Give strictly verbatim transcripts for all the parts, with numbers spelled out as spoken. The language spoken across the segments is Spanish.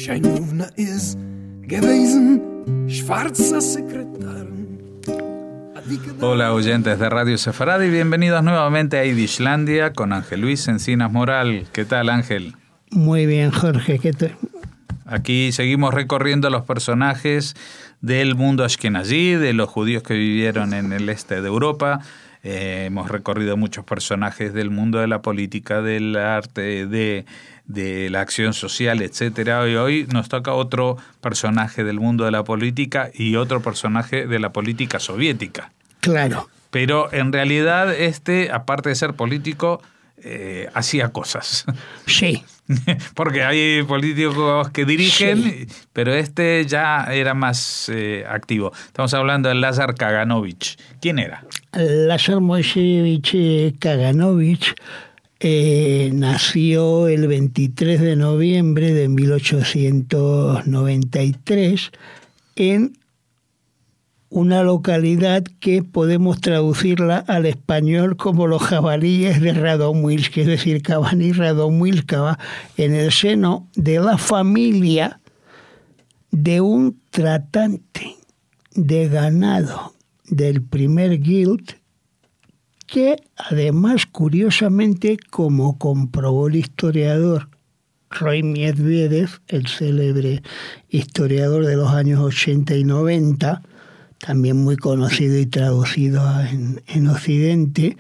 Scheinowna ist gewesen, schwarzer Sekretär. Hola oyentes de Radio Sefaradi, bienvenidos nuevamente a Yidishlandia con Ángel Luis Encinas Moral. ¿Qué tal, Ángel? Muy bien, Jorge. ¿Qué tal? Aquí seguimos recorriendo los personajes del mundo ashkenazí, de los judíos que vivieron en el este de Europa. Eh, hemos recorrido muchos personajes del mundo de la política, del arte, de, de la acción social, etcétera. Y hoy nos toca otro personaje del mundo de la política y otro personaje de la política soviética. Claro. Pero en realidad este, aparte de ser político, eh, hacía cosas. Sí. Porque hay políticos que dirigen, sí, pero este ya era más eh, activo. Estamos hablando de Lázar Kaganovich. ¿Quién era? Lázar Moiseyevich Kaganovich eh, nació el veintitrés de noviembre de mil ochocientos noventa y tres en una localidad que podemos traducirla al español como los jabalíes de Radomilsk, es decir, Kabani Radomilskaya, en el seno de la familia de un tratante de ganado del primer guild, que además, curiosamente, como comprobó el historiador Roy Medvedev, el célebre historiador de los años ochenta y noventa, también muy conocido y traducido en, en Occidente,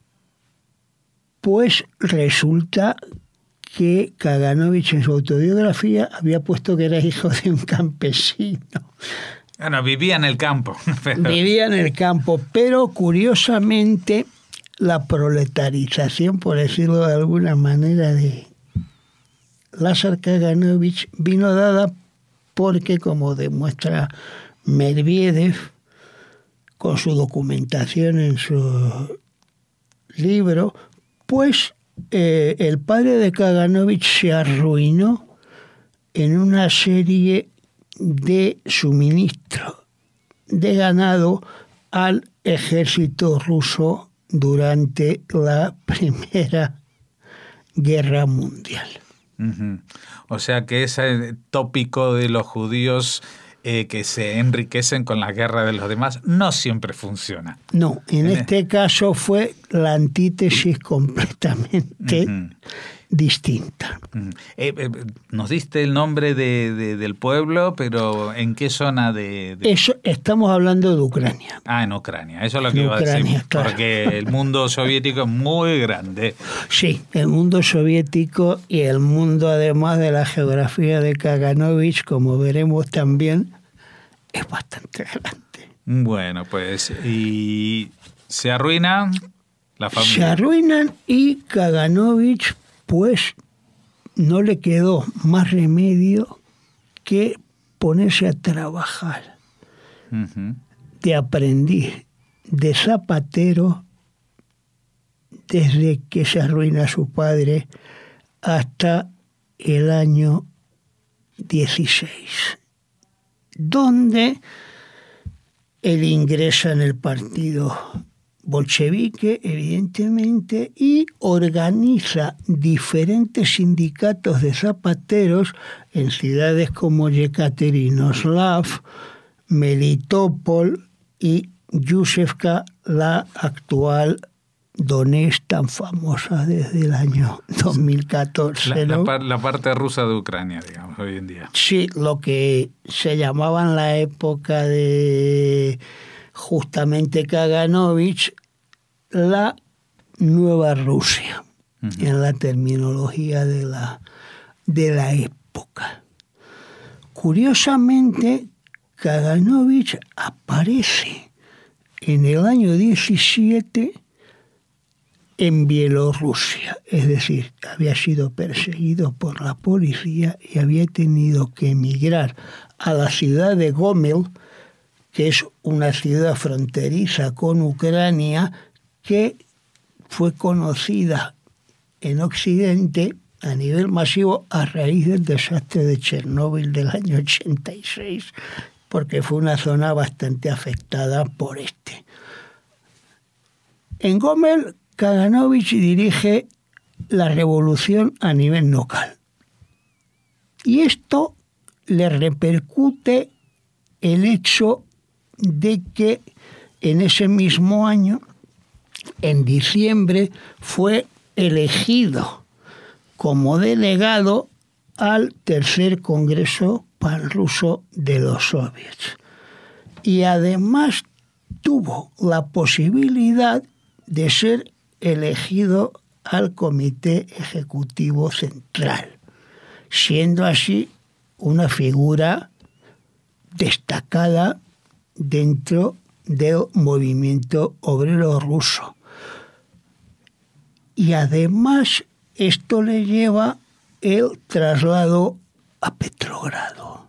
pues resulta que Kaganovich en su autobiografía había puesto que era hijo de un campesino. Bueno, vivía en el campo. Pero... Vivía en el campo, pero curiosamente la proletarización, por decirlo de alguna manera, de Lázar Kaganovich vino dada porque, como demuestra Medvedev con su documentación en su libro, pues eh, el padre de Kaganovich se arruinó en una serie de suministro de ganado al ejército ruso durante la Primera Guerra Mundial. Uh-huh. O sea que ese tópico de los judíos eh, que se enriquecen con la guerra de los demás no siempre funciona. No, en, en este el... caso fue la antítesis completamente uh-huh. distinta. Uh-huh. Eh, eh, nos diste el nombre de, de, del pueblo, pero ¿en qué zona de, de...? Eso, estamos hablando de Ucrania. Ah, en Ucrania, eso es lo que en iba Ucrania, a decir, claro. Porque el mundo soviético es muy grande. Sí, el mundo soviético y el mundo, además de la geografía de Kaganovich, como veremos también, es bastante grande. Bueno, pues, y se arruina la familia. Se arruinan y Kaganovich, pues, no le quedó más remedio que ponerse a trabajar uh-huh. de aprendiz, de zapatero, desde que se arruina su padre hasta el año dieciséis, donde él ingresa en el partido bolchevique, evidentemente, y organiza diferentes sindicatos de zapateros en ciudades como Yekaterinoslav, Melitopol y Yúzefka, la actual Donetsk, tan famosa desde el año dos mil catorce. La, ¿no? la, la parte rusa de Ucrania, digamos, hoy en día. Sí, lo que se llamaba en la época de justamente Kaganovich la Nueva Rusia, uh-huh. en la terminología de la, de la época. Curiosamente, Kaganovich aparece en el año diecisiete en Bielorrusia, es decir, había sido perseguido por la policía y había tenido que emigrar a la ciudad de Gomel, que es una ciudad fronteriza con Ucrania, que fue conocida en Occidente a nivel masivo a raíz del desastre de Chernóbil del año ochenta y seis, porque fue una zona bastante afectada por este. En Gomel, Kaganovich dirige la revolución a nivel local. Y esto le repercute el hecho de que en ese mismo año, en diciembre, fue elegido como delegado al tercer Congreso Panruso de los Soviets. Y además tuvo la posibilidad de ser elegido al Comité Ejecutivo Central, siendo así una figura destacada dentro del movimiento obrero ruso. Y además esto le lleva el traslado a Petrogrado,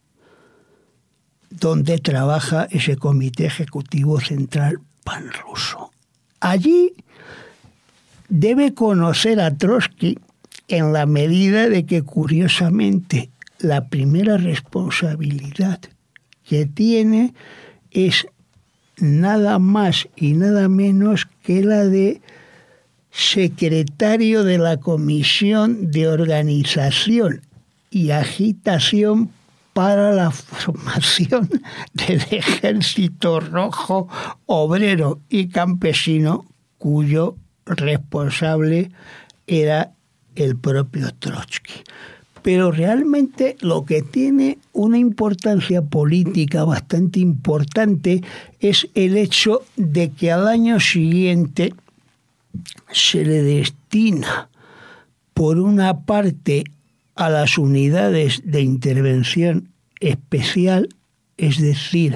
donde trabaja ese Comité Ejecutivo Central panruso. Allí debe conocer a Trotsky en la medida de que, curiosamente, la primera responsabilidad que tiene es nada más y nada menos que la de secretario de la Comisión de Organización y Agitación para la formación del Ejército Rojo Obrero y Campesino, cuyo responsable era el propio Trotsky. Pero realmente lo que tiene una importancia política bastante importante es el hecho de que al año siguiente se le destina, por una parte, a las unidades de intervención especial, es decir,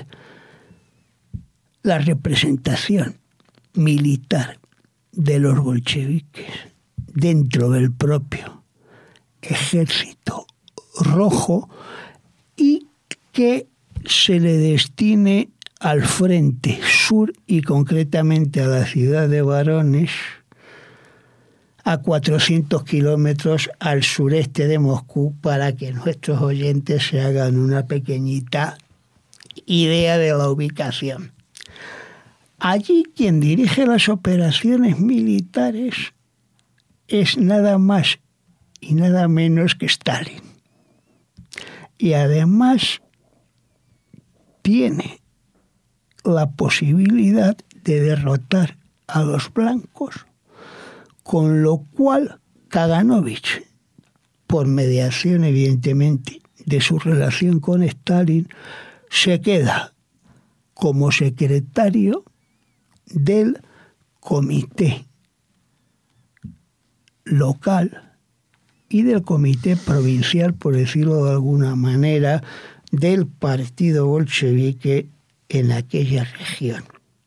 la representación militar de los bolcheviques dentro del propio Ejército Rojo, y que se le destine al frente sur y concretamente a la ciudad de Voronezh, a cuatrocientos kilómetros al sureste de Moscú, para que nuestros oyentes se hagan una pequeñita idea de la ubicación. Allí quien dirige las operaciones militares es nada más y nada menos que Stalin. Y además tiene la posibilidad de derrotar a los blancos, con lo cual Kaganovich, por mediación evidentemente de su relación con Stalin, se queda como secretario del comité local y del comité provincial, por decirlo de alguna manera, del partido bolchevique en aquella región.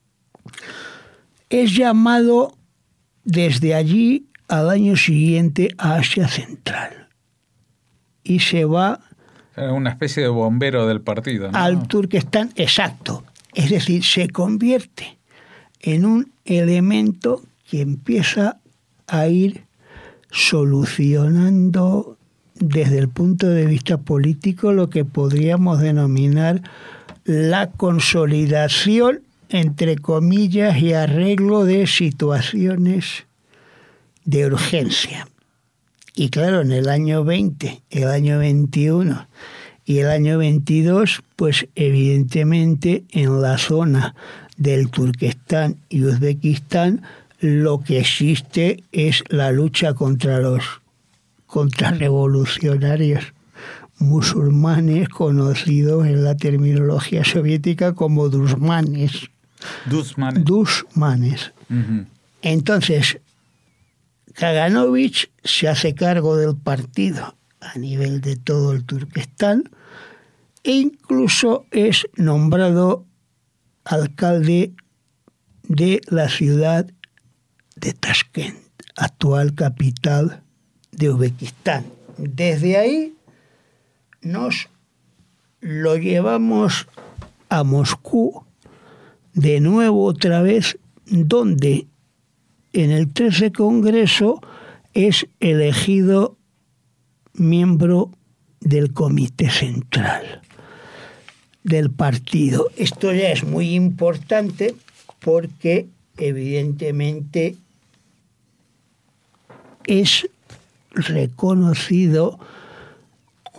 Es llamado desde allí al año siguiente a Asia Central y se va una especie de bombero del partido, ¿no? Al Turquestán, exacto. Es decir, se convierte en un elemento que empieza a ir solucionando desde el punto de vista político lo que podríamos denominar la consolidación, entre comillas, y arreglo de situaciones de urgencia. Y claro, en el año veinte, el año veintiuno y el año veintidós, pues evidentemente en la zona del Turquestán y Uzbekistán lo que existe es la lucha contra los contrarrevolucionarios musulmanes, conocidos en la terminología soviética como dusmanes. Dusmanes. Dusmanes. Uh-huh. Entonces, Kaganovich se hace cargo del partido a nivel de todo el Turquestán e incluso es nombrado alcalde de la ciudad de Tashkent, actual capital de Uzbekistán. Desde ahí nos lo llevamos a Moscú, de nuevo otra vez, donde en el trece Congreso es elegido miembro del Comité Central del partido. Esto ya es muy importante porque evidentemente es reconocido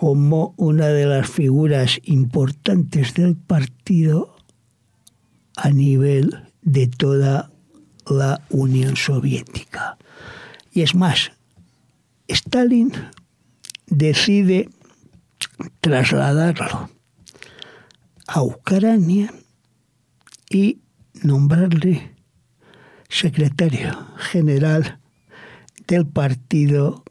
como una de las figuras importantes del partido a nivel de toda la Unión Soviética. Y es más, Stalin decide trasladarlo a Ucrania y nombrarle secretario general del Partido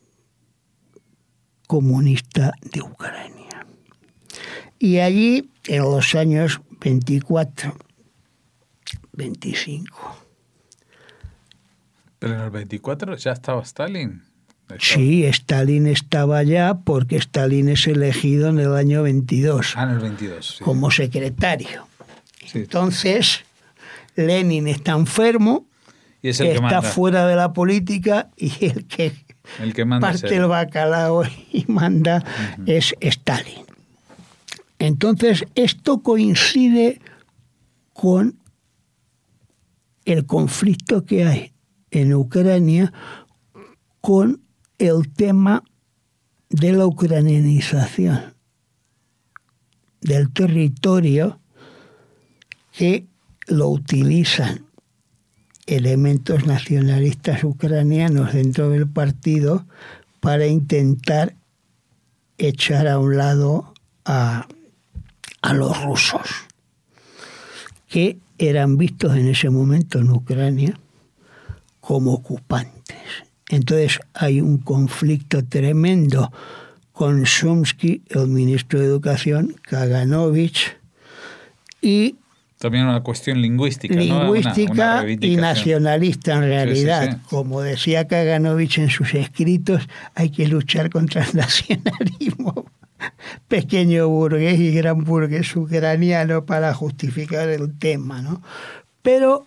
Comunista de Ucrania. Y allí, en los años veinticuatro, veinticinco. ¿Pero en el veinticuatro ya estaba Stalin? Estaba... Sí, Stalin estaba ya porque Stalin es elegido en el año veintidós. Ah, en el veintidós. Sí. Como secretario. Sí. Entonces, Lenin está enfermo, y es el está que manda. fuera de la política y el que, el que manda parte el bacalao y manda uh-huh. es Stalin. Entonces, esto coincide con el conflicto que hay en Ucrania con el tema de la ucranianización del territorio, que lo utilizan elementos nacionalistas ucranianos dentro del partido para intentar echar a un lado a, a los rusos, que eran vistos en ese momento en Ucrania como ocupantes. Entonces hay un conflicto tremendo con Shumsky, el ministro de Educación, Kaganovich, y también una cuestión lingüística, lingüística ¿no? Una, una y nacionalista en realidad. Sí, sí, sí. Como decía Kaganovich en sus escritos, hay que luchar contra el nacionalismo pequeño burgués y gran burgués ucraniano para justificar el tema, ¿no? Pero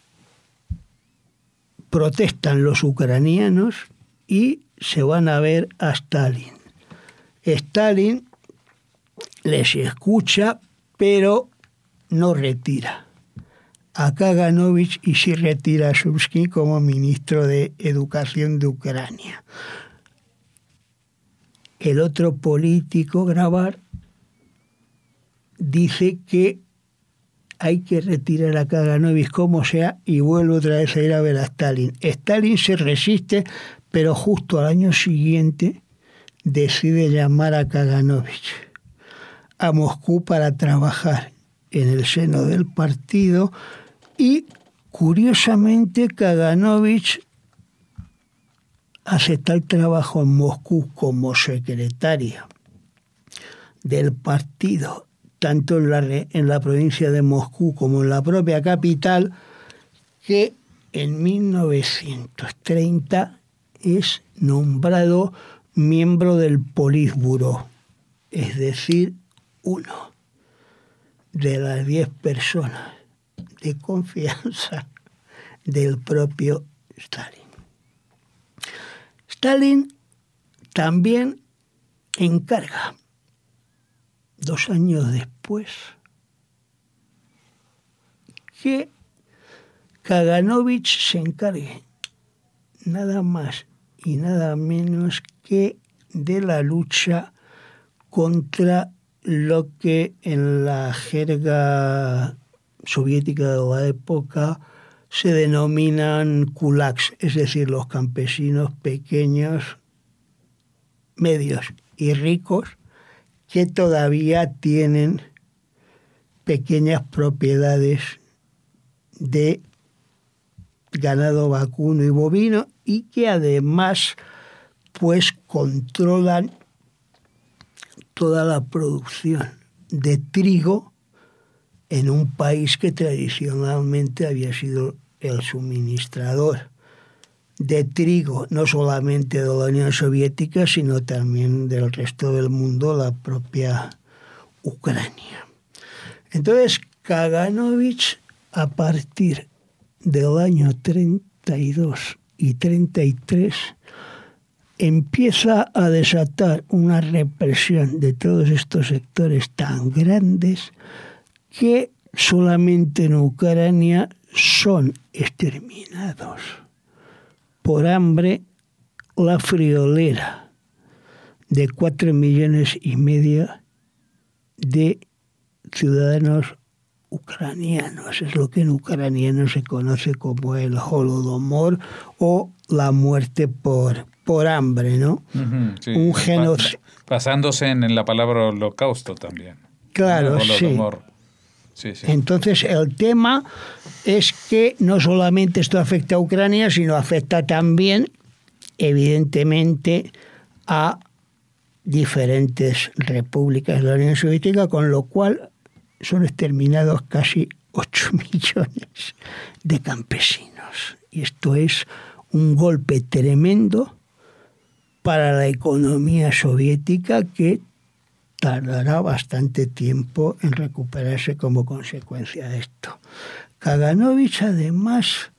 protestan los ucranianos y se van a ver a Stalin. Stalin les escucha, pero no retira a Kaganovich y sí retira a Shumsky como ministro de Educación de Ucrania. El otro político, Grabar, dice que hay que retirar a Kaganovich como sea y vuelve otra vez a ir a ver a Stalin. Stalin se resiste, pero justo al año siguiente decide llamar a Kaganovich a Moscú para trabajar en el seno del partido y, curiosamente, Kaganovich hace tal trabajo en Moscú como secretario del partido, tanto en la, en la provincia de Moscú como en la propia capital, que en mil novecientos treinta es nombrado miembro del Politburó, es decir, uno de las diez personas de confianza del propio Stalin. Stalin también encarga, dos años después, que Kaganovich se encargue nada más y nada menos que de la lucha contra lo que en la jerga soviética de la época se denominan kulaks, es decir, los campesinos pequeños, medios y ricos que todavía tienen pequeñas propiedades de ganado vacuno y bovino y que además pues controlan toda la producción de trigo en un país que tradicionalmente había sido el suministrador de trigo, no solamente de la Unión Soviética, sino también del resto del mundo, la propia Ucrania. Entonces, Kaganovich, a partir del año treinta y dos y treinta y tres, empieza a desatar una represión de todos estos sectores tan grandes que solamente en Ucrania son exterminados por hambre, la friolera de cuatro millones y medio de ciudadanos ucranianos. Es lo que en ucraniano se conoce como el Holodomor o la muerte por, por hambre, ¿no? Uh-huh, sí. Un genocidio. Basándose en la palabra holocausto también. Claro, ¿no? sí. Sí, sí. Entonces el tema es que no solamente esto afecta a Ucrania, sino afecta también, evidentemente, a diferentes repúblicas de la Unión Soviética, con lo cual son exterminados casi ocho millones de campesinos. Y esto es un golpe tremendo para la economía soviética, que tardará bastante tiempo en recuperarse como consecuencia de esto. Kaganovich, además,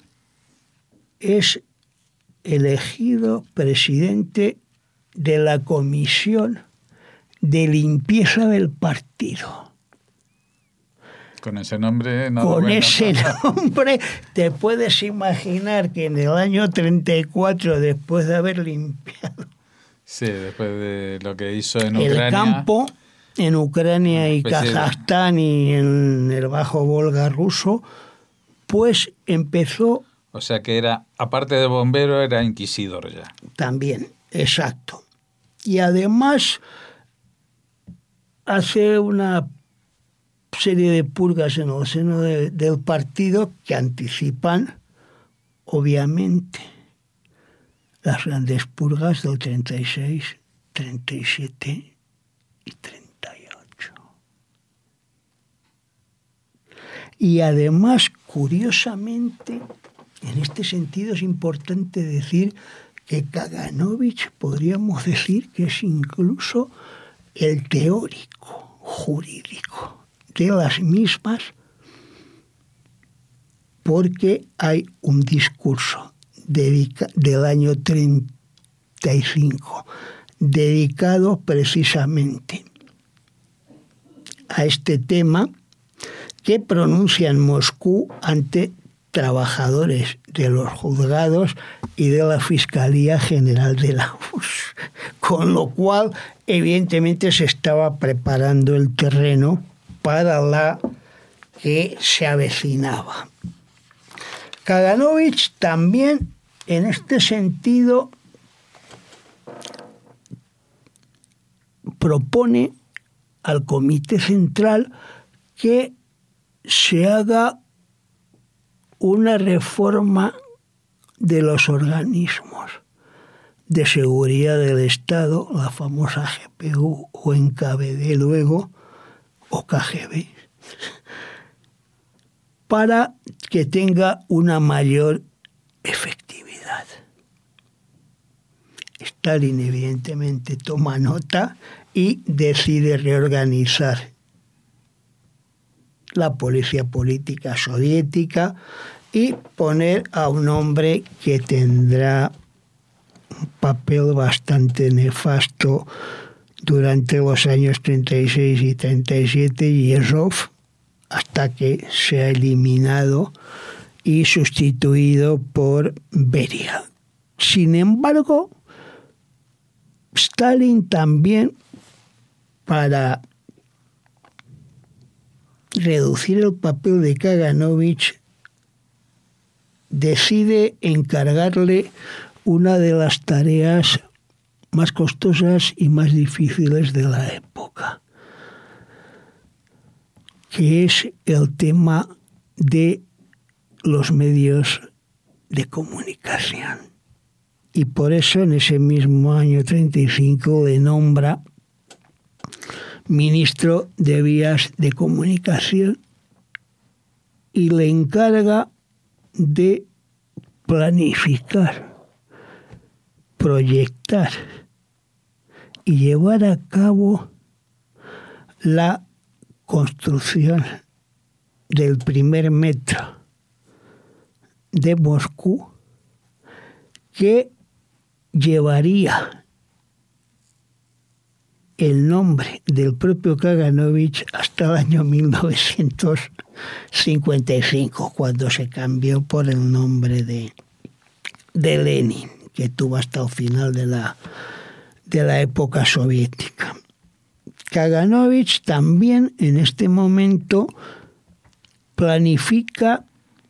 es elegido presidente de la Comisión de Limpieza del Partido. Con ese nombre... No Con bueno. ese nombre, te puedes imaginar que en el año treinta y cuatro, después de haber limpiado... Sí, después de lo que hizo en el Ucrania... El campo en Ucrania y Kazajstán de... y en el Bajo Volga ruso, pues empezó... O sea que era, aparte de bombero, era inquisidor ya. También, exacto. Y además hace una serie de purgas en el seno de, del partido que anticipan, obviamente, las grandes purgas del treinta y seis, treinta y siete y treinta y ocho. Y además, curiosamente, en este sentido es importante decir que Kaganovich podríamos decir que es incluso el teórico jurídico de las mismas, porque hay un discurso dedica, del año treinta y cinco dedicado precisamente a este tema, que pronuncia en Moscú ante trabajadores de los juzgados y de la Fiscalía General de la U R S S, con lo cual evidentemente se estaba preparando el terreno para la que se avecinaba. Kaganovich también, en este sentido, propone al Comité Central que se haga una reforma de los organismos de seguridad del Estado, la famosa G P U o N K V D luego, o K G B, para que tenga una mayor efectividad. Stalin evidentemente toma nota y decide reorganizar la policía política soviética y poner a un hombre que tendrá un papel bastante nefasto durante los años treinta y seis y treinta y siete, Yezhov, hasta que sea eliminado y sustituido por Beria. Sin embargo, Stalin también, para reducir el papel de Kaganovich, decide encargarle una de las tareas más costosas y más difíciles de la época, que es el tema de los medios de comunicación. Y por eso en ese mismo año treinta y cinco le nombra ministro de Vías de Comunicación y le encarga de planificar, proyectar y llevar a cabo la construcción del primer metro de Moscú, que llevaría el nombre del propio Kaganovich hasta el año mil novecientos cincuenta y cinco, cuando se cambió por el nombre de, de Lenin, que tuvo hasta el final de la, de la época soviética. Kaganovich también en este momento planifica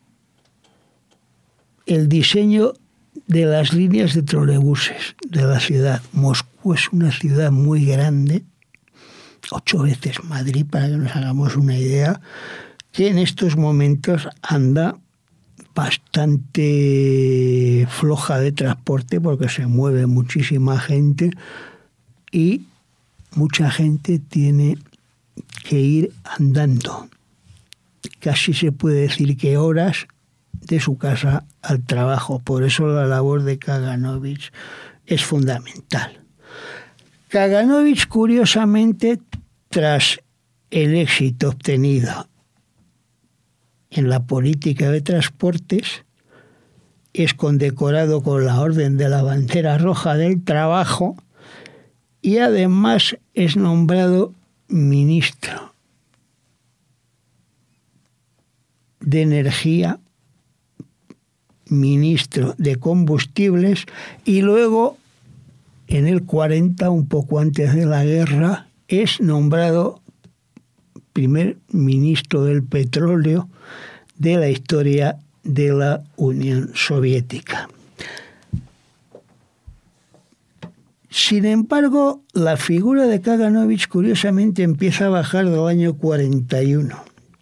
el diseño de las líneas de trolebuses de la ciudad. Moscú es una ciudad muy grande, ocho veces Madrid, para que nos hagamos una idea, que en estos momentos anda bastante floja de transporte porque se mueve muchísima gente y mucha gente tiene que ir andando. Casi se puede decir que horas de su casa al trabajo. Por eso la labor de Kaganovich es fundamental. Kaganovich, curiosamente, tras el éxito obtenido en la política de transportes, es condecorado con la Orden de la Bandera Roja del Trabajo y además es nombrado ministro de Energía, ministro de Combustibles, y luego en el cuarenta, un poco antes de la guerra, es nombrado primer ministro del petróleo de la historia de la Unión Soviética. Sin embargo, la figura de Kaganovich curiosamente empieza a bajar del año cuarenta y uno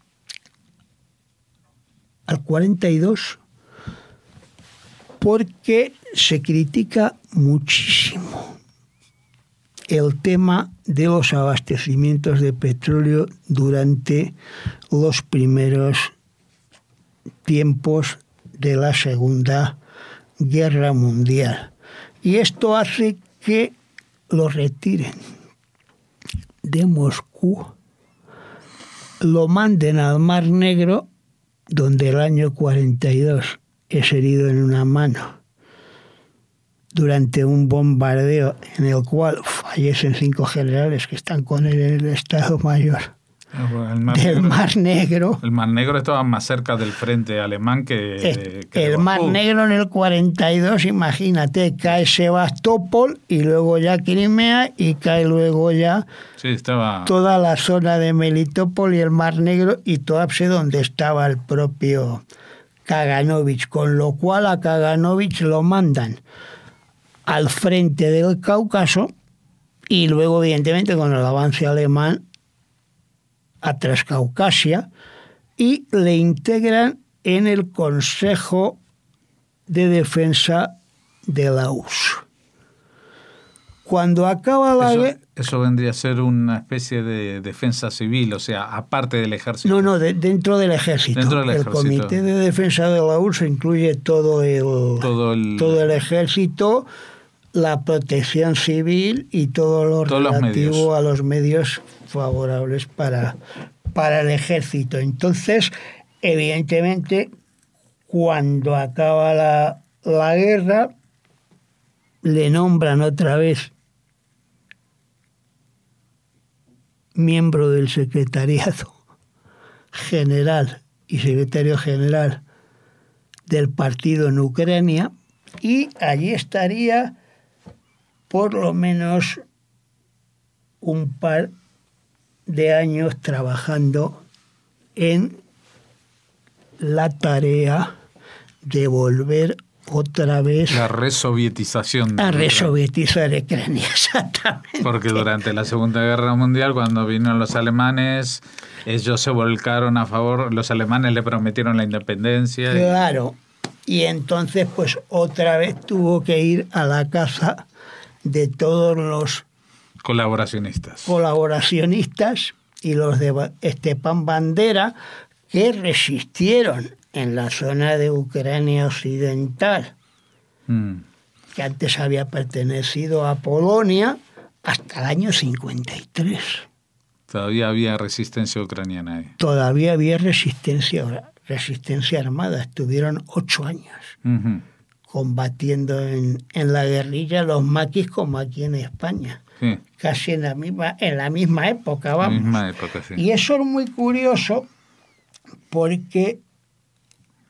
al cuarenta y dos, porque se critica muchísimo el tema de los abastecimientos de petróleo durante los primeros tiempos de la Segunda Guerra Mundial. Y esto hace que lo retiren de Moscú, lo manden al Mar Negro, donde el año cuarenta y dos es herido en una mano durante un bombardeo en el cual fallecen cinco generales que están con él en el Estado Mayor el Mar del Negro. Mar Negro. El Mar Negro estaba más cerca del frente alemán que, eh, que el Mar Negro en el cuarenta y dos, imagínate, cae Sebastopol y luego ya Crimea y cae luego ya sí, estaba... toda la zona de Melitopol y el Mar Negro y Tuapse, donde estaba el propio Kaganovich, con lo cual a Kaganovich lo mandan al frente del Cáucaso y luego evidentemente con el avance alemán a Transcaucasia, y le integran en el Consejo de Defensa de la U R S S. Cuando acaba la guerra... Eso, eso vendría a ser una especie de defensa civil, o sea, aparte del ejército. No, no, de, dentro del ejército. Dentro del ejército. El Comité de Defensa de la U R S S incluye todo el, todo el, todo el ejército, la protección civil y todo lo relativo los a los medios favorables para, para el ejército. Entonces, evidentemente, cuando acaba la, la guerra, le nombran otra vez miembro del secretariado general y secretario general del partido en Ucrania, y allí estaría por lo menos un par de años trabajando en la tarea de volver otra vez la resovietización a resovietizar Ucrania, exactamente. Porque durante la Segunda Guerra Mundial, cuando vinieron los alemanes, ellos se volcaron a favor, los alemanes le prometieron la independencia. Claro, y, y entonces pues otra vez tuvo que ir a la casa de todos los colaboracionistas. Colaboracionistas y los de Stepan Bandera, que resistieron en la zona de Ucrania Occidental, mm. que antes había pertenecido a Polonia, hasta el año cincuenta y tres. Todavía había resistencia ucraniana ahí. Todavía había resistencia, resistencia armada. Estuvieron ocho años uh-huh. combatiendo en, en la guerrilla, los maquis como aquí en España. Sí. Casi en la misma, en la misma época, vamos. La misma época, sí. Y eso es muy curioso porque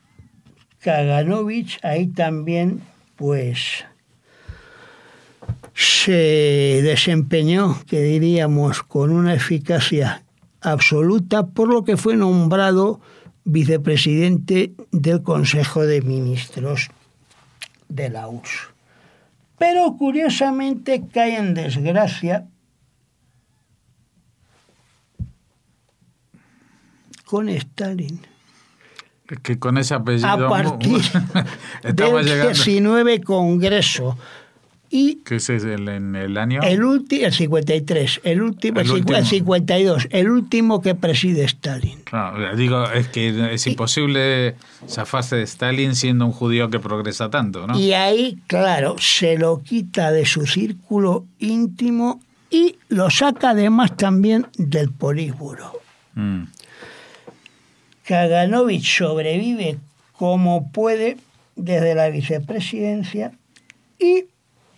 Kaganovich ahí también, pues, se desempeñó, que diríamos, con una eficacia absoluta, por lo que fue nombrado vicepresidente del Consejo de Ministros de la U R S S. Pero curiosamente cae en desgracia con Stalin. Que con ese apellido... A partir del diecinueve Congreso. Y ¿qué es el, en el año? El, ulti, el cincuenta y tres, el último, el, último. el cincuenta y dos, el último que preside Stalin. Claro, digo, es que es imposible zafarse de Stalin siendo un judío que progresa tanto, ¿no? Y ahí, claro, se lo quita de su círculo íntimo y lo saca además también del Politburo. Mm. Kaganovich sobrevive como puede desde la vicepresidencia y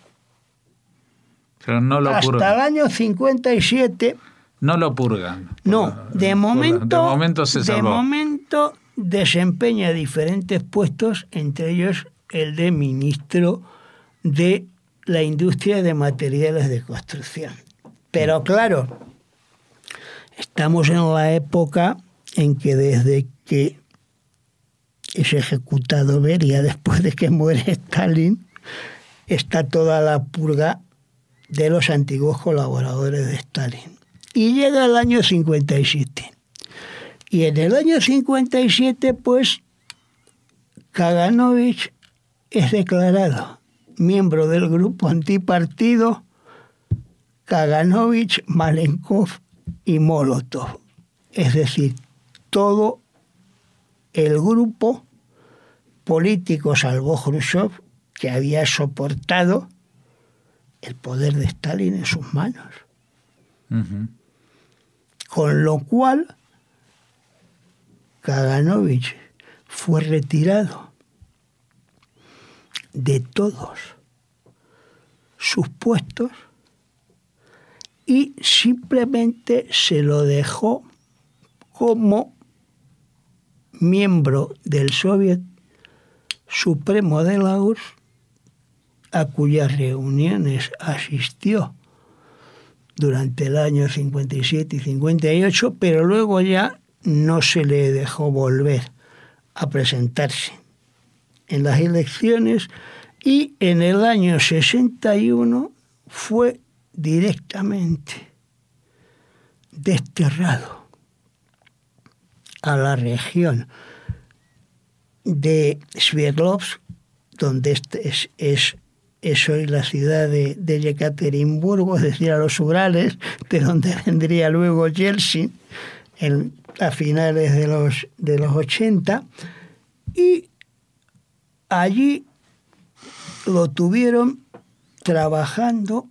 pero no lo hasta purgan. el año cincuenta y siete... No lo purgan. No, de momento, de momento se salvó. De momento desempeña diferentes puestos, entre ellos el de ministro de la industria de materiales de construcción. Pero claro, estamos en la época en que desde que es ejecutado Beria, después de que muere Stalin, está toda la purga de los antiguos colaboradores de Stalin. Y llega el año cincuenta y siete. Y en el año cincuenta y siete, pues, Kaganovich es declarado miembro del grupo antipartido Kaganovich, Malenkov y Molotov. Es decir, todo el grupo político, salvo Khrushchev, que había soportado el poder de Stalin en sus manos. Uh-huh. Con lo cual, Kaganovich fue retirado de todos sus puestos y simplemente se lo dejó como miembro del Soviet Supremo de la U R S S, a cuyas reuniones asistió durante el año cincuenta y siete y cincuenta y ocho, pero luego ya no se le dejó volver a presentarse en las elecciones y en el año sesenta y uno fue directamente desterrado a la región de Sverdlovsk, donde es, es, es hoy la ciudad de, de Yekaterinburgo, es decir, a los Urales, de donde vendría luego Yeltsin en, a finales de los, de los ochenta, y allí lo tuvieron trabajando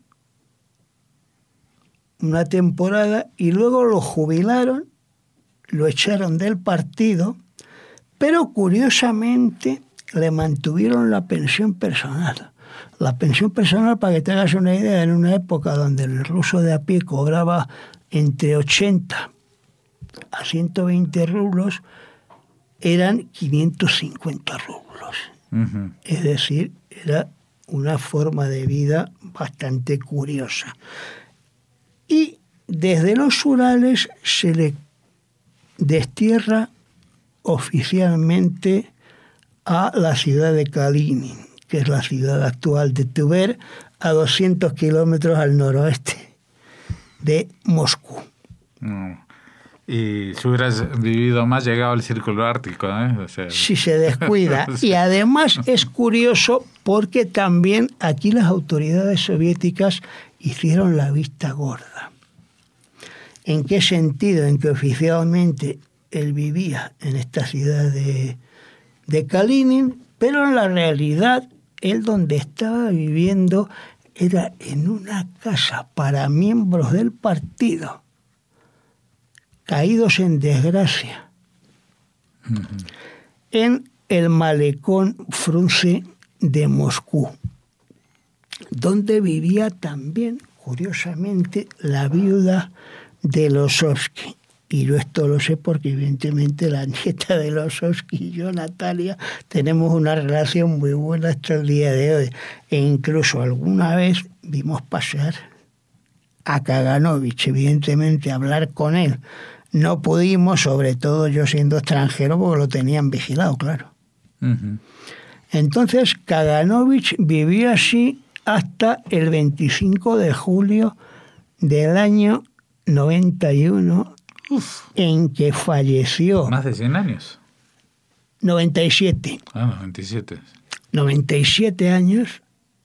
una temporada y luego lo jubilaron, lo echaron del partido, pero curiosamente le mantuvieron la pensión personal. La pensión personal, para que te hagas una idea, en una época donde el ruso de a pie cobraba entre ochenta a ciento veinte rublos, eran quinientos cincuenta rublos. Uh-huh. Es decir, era una forma de vida bastante curiosa. Y desde los Urales se le destierra oficialmente a la ciudad de Kalinin, que es la ciudad actual de Tver, a doscientos kilómetros al noroeste de Moscú. Mm. Y si hubieras vivido más, llegado al círculo ártico, ¿eh? O sea... Si se descuida. Y además es curioso porque también aquí las autoridades soviéticas hicieron la vista gorda. ¿En qué sentido? En que oficialmente él vivía en esta ciudad de, de Kalinin, pero en la realidad él donde estaba viviendo era en una casa para miembros del partido caídos en desgracia, uh-huh, en el malecón Frunze de Moscú, donde vivía también, curiosamente, la viuda de Losovsky. Y yo esto lo sé porque evidentemente la nieta de Losowski y yo, Natalia, tenemos una relación muy buena hasta el día de hoy. E incluso alguna vez vimos pasear a Kaganovich, evidentemente hablar con él. No pudimos, sobre todo yo siendo extranjero, porque lo tenían vigilado, claro. Uh-huh. Entonces Kaganovich vivió así hasta el veinticinco de julio del año noventa y uno, Uf. en que falleció. ¿Más de cien años? noventa y siete. Ah, noventa y siete. noventa y siete años.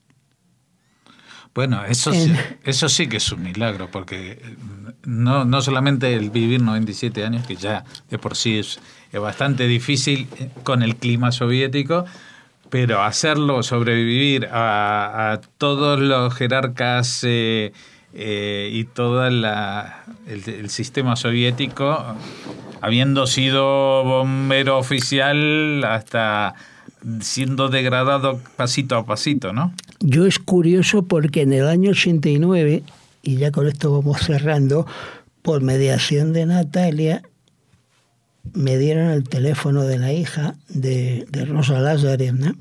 Bueno, eso, en... sí, eso sí que es un milagro, porque no, no solamente el vivir noventa y siete años, que ya de por sí es, es bastante difícil con el clima soviético, pero hacerlo, sobrevivir a, a todos los jerarcas eh, eh, y todo la, el, el sistema soviético, habiendo sido bombero oficial hasta siendo degradado pasito a pasito, ¿no? Yo es curioso porque en el año ochenta y nueve, y ya con esto vamos cerrando, por mediación de Natalia, me dieron el teléfono de la hija de, de Rosa Lazarevna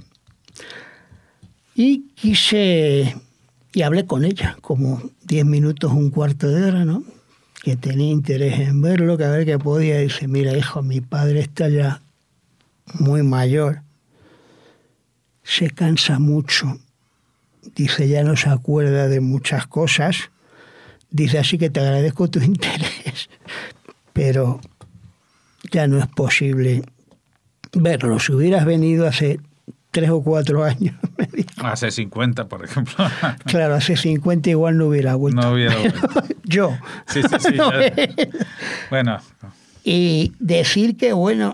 y quise, y hablé con ella como diez minutos, un cuarto de hora, ¿no? Que tenía interés en verlo, que a ver qué podía. Y dice, mira, hijo, mi padre está ya muy mayor, se cansa mucho, dice, ya no se acuerda de muchas cosas, dice, así que te agradezco tu interés, pero ya no es posible verlo. Si hubieras venido hace tres o cuatro años, me dijo. Hace cincuenta, por ejemplo. Claro, hace cincuenta igual no hubiera vuelto. No hubiera vuelto. Yo. Sí, sí, sí. No, ya. Bueno. Y decir que, bueno,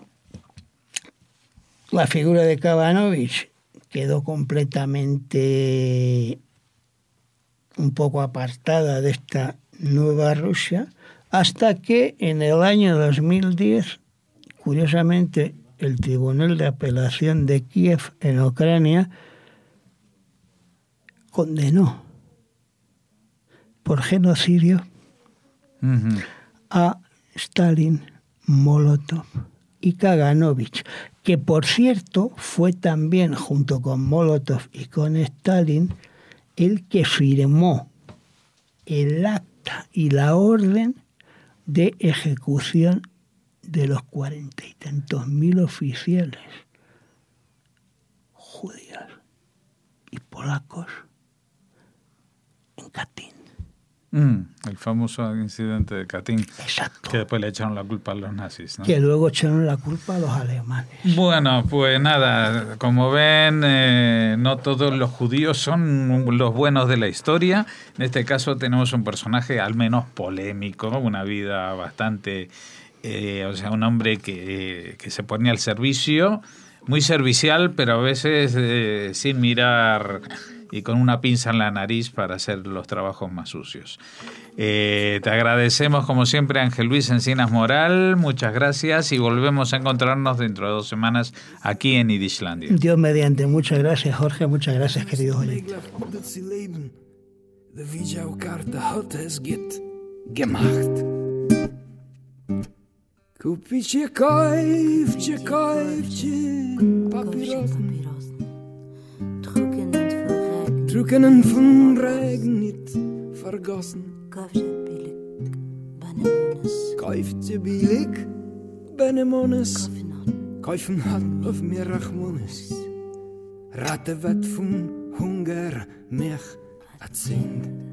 la figura de Kaganovich quedó completamente un poco apartada de esta nueva Rusia, hasta que en el año dos mil diez, curiosamente, el Tribunal de Apelación de Kiev en Ucrania condenó por genocidio uh-huh. a Stalin, Molotov y Kaganovich, que por cierto fue también, junto con Molotov y con Stalin, el que firmó el acta y la orden de ejecución de los cuarenta y tantos mil oficiales judíos y polacos en Katyn. Mm, el famoso incidente de Katyn. Exacto. Que después le echaron la culpa a los nazis, ¿no? Que luego echaron la culpa a los alemanes. Bueno, pues nada, como ven, eh, no todos los judíos son los buenos de la historia. En este caso tenemos un personaje al menos polémico, una vida bastante... Eh, o sea, un hombre que, que se ponía al servicio, muy servicial, pero a veces eh, sin mirar y con una pinza en la nariz para hacer los trabajos más sucios. Eh, te agradecemos como siempre, Ángel Luis Encinas Moral, muchas gracias y volvemos a encontrarnos dentro de dos semanas aquí en Yiddishlandia. Dios mediante, muchas gracias Jorge, muchas gracias queridos oyentes. Kupicie kaufcie, kaufcie Papierosen, Druckenen von Regen nicht vergossen. Kaufcie billig Benemones, Kaufen hat auf mir Rachmones. Ratte wird von Hunger mich erzählt.